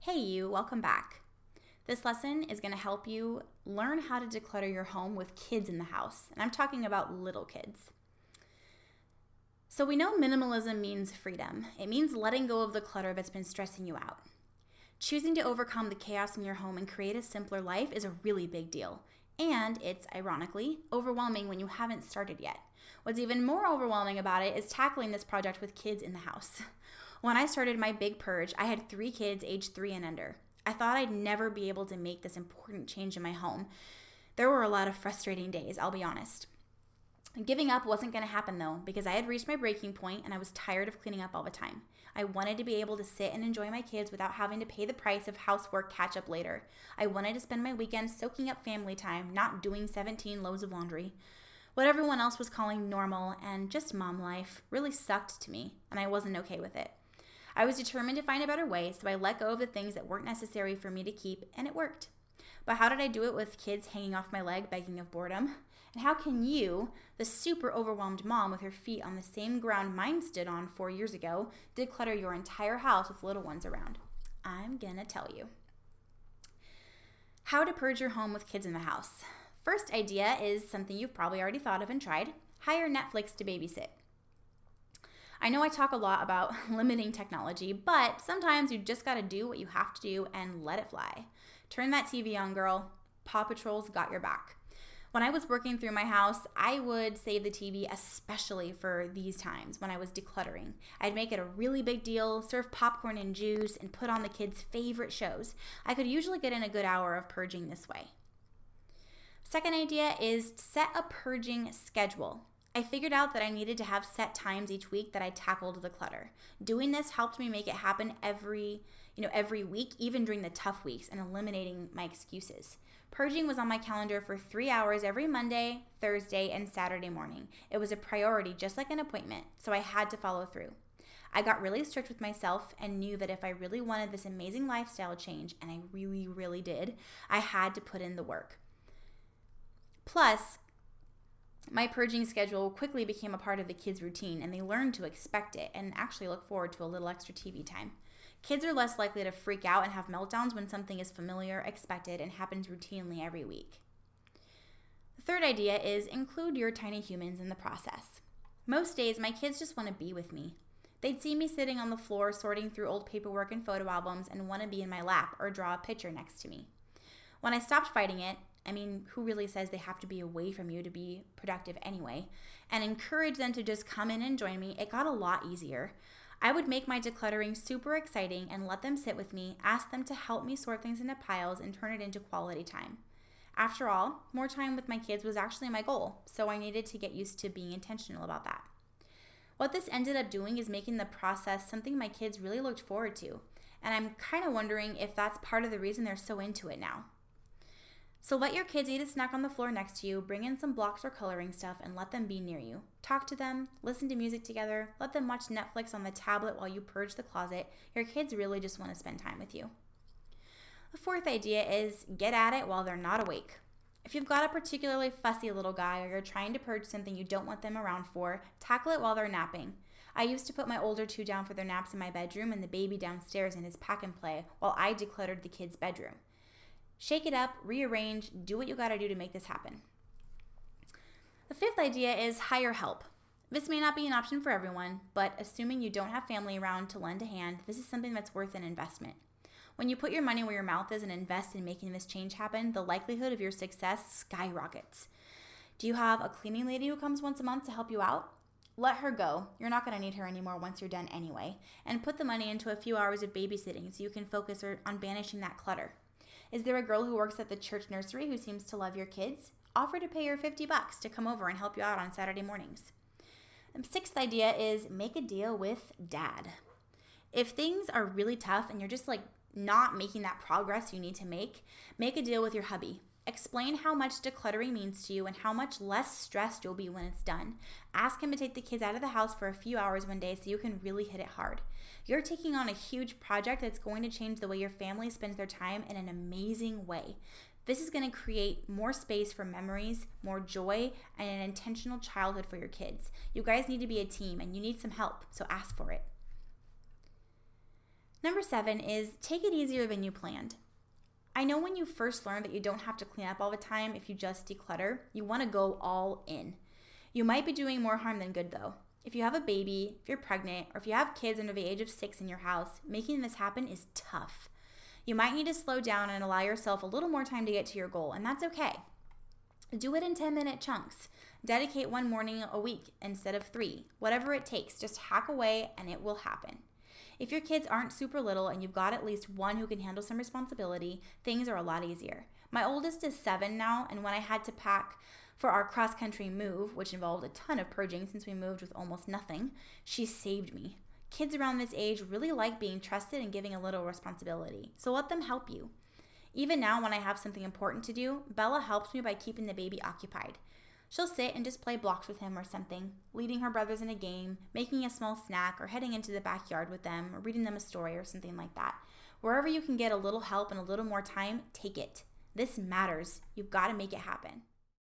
Hey you, welcome back. This lesson is going to help you learn how to declutter your home with kids in the house, and I'm talking about little kids. So we know minimalism means freedom. It means letting go of the clutter that's been stressing you out. Choosing to overcome the chaos in your home and create a simpler life is a really big deal. And it's, ironically, overwhelming when you haven't started yet. What's even more overwhelming about it is tackling this project with kids in the house. When I started my big purge, I had 3 kids aged 3 and under. I thought I'd never be able to make this important change in my home. There were a lot of frustrating days, I'll be honest. Giving up wasn't going to happen though, because I had reached my breaking point and I was tired of cleaning up all the time. I wanted to be able to sit and enjoy my kids without having to pay the price of housework catch up later. I wanted to spend my weekends soaking up family time, not doing 17 loads of laundry. What everyone else was calling normal and just mom life really sucked to me, and I wasn't okay with it. I was determined to find a better way, so I let go of the things that weren't necessary for me to keep, and it worked. But how did I do it with kids hanging off my leg begging of boredom? And how can you, the super overwhelmed mom with her feet on the same ground mine stood on 4 years ago, declutter your entire house with little ones around? I'm gonna tell you. How to purge your home with kids in the house. First idea is something you've probably already thought of and tried. Hire Netflix to babysit. I know I talk a lot about limiting technology, but sometimes you just gotta do what you have to do and let it fly. Turn that TV on, girl. Paw Patrol's got your back. When I was working through my house, I would save the TV especially for these times when I was decluttering. I'd make it a really big deal, serve popcorn and juice, and put on the kids' favorite shows. I could usually get in a good hour of purging this way. Second idea is set a purging schedule. I figured out that I needed to have set times each week that I tackled the clutter. Doing this helped me make it happen every week, even during the tough weeks, and eliminating my excuses. Purging was on my calendar for 3 hours every Monday, Thursday, and Saturday morning. It was a priority, just like an appointment, so I had to follow through. I got really strict with myself and knew that if I really wanted this amazing lifestyle change, and I really, really did, I had to put in the work. Plus, my purging schedule quickly became a part of the kids' routine, and they learned to expect it and actually look forward to a little extra TV time. Kids are less likely to freak out and have meltdowns when something is familiar, expected, and happens routinely every week. The third idea is include your tiny humans in the process. Most days, my kids just want to be with me. They'd see me sitting on the floor sorting through old paperwork and photo albums and want to be in my lap or draw a picture next to me. When I stopped fighting it, who really says they have to be away from you to be productive anyway, and encourage them to just come in and join me, it got a lot easier. I would make my decluttering super exciting and let them sit with me, ask them to help me sort things into piles, and turn it into quality time. After all, more time with my kids was actually my goal, so I needed to get used to being intentional about that. What this ended up doing is making the process something my kids really looked forward to, and I'm kind of wondering if that's part of the reason they're so into it now. So let your kids eat a snack on the floor next to you, bring in some blocks or coloring stuff, and let them be near you. Talk to them, listen to music together, let them watch Netflix on the tablet while you purge the closet. Your kids really just want to spend time with you. The fourth idea is get at it while they're not awake. If you've got a particularly fussy little guy or you're trying to purge something you don't want them around for, tackle it while they're napping. I used to put my older 2 down for their naps in my bedroom and the baby downstairs in his pack and play while I decluttered the kids' bedroom. Shake it up, rearrange, do what you gotta do to make this happen. The fifth idea is hire help. This may not be an option for everyone, but assuming you don't have family around to lend a hand, this is something that's worth an investment. When you put your money where your mouth is and invest in making this change happen, the likelihood of your success skyrockets. Do you have a cleaning lady who comes once a month to help you out? Let her go. You're not going to need her anymore once you're done anyway. And put the money into a few hours of babysitting so you can focus on banishing that clutter. Is there a girl who works at the church nursery who seems to love your kids? Offer to pay her $50 to come over and help you out on Saturday mornings. The sixth idea is make a deal with dad. If things are really tough and you're just not making that progress you need to make a deal with your hubby. Explain how much decluttering means to you and how much less stressed you'll be when it's done. Ask him to take the kids out of the house for a few hours one day so you can really hit it hard. You're taking on a huge project that's going to change the way your family spends their time in an amazing way. This is going to create more space for memories, more joy, and an intentional childhood for your kids. You guys need to be a team and you need some help, so ask for it. Number 7 is take it easier than you planned. I know when you first learn that you don't have to clean up all the time if you just declutter, you want to go all in. You might be doing more harm than good though. If you have a baby, if you're pregnant, or if you have kids under the age of 6 in your house, making this happen is tough. You might need to slow down and allow yourself a little more time to get to your goal, and that's okay. Do it in 10-minute chunks. Dedicate one morning a week instead of 3. Whatever it takes, just hack away and it will happen. If your kids aren't super little and you've got at least one who can handle some responsibility, things are a lot easier. My oldest is 7 now, and when I had to pack for our cross-country move, which involved a ton of purging since we moved with almost nothing, she saved me. Kids around this age really like being trusted and giving a little responsibility, so let them help you. Even now, when I have something important to do, Bella helps me by keeping the baby occupied. She'll sit and just play blocks with him or something, leading her brothers in a game, making a small snack, or heading into the backyard with them, or reading them a story or something like that. Wherever you can get a little help and a little more time, take it. This matters. You've got to make it happen.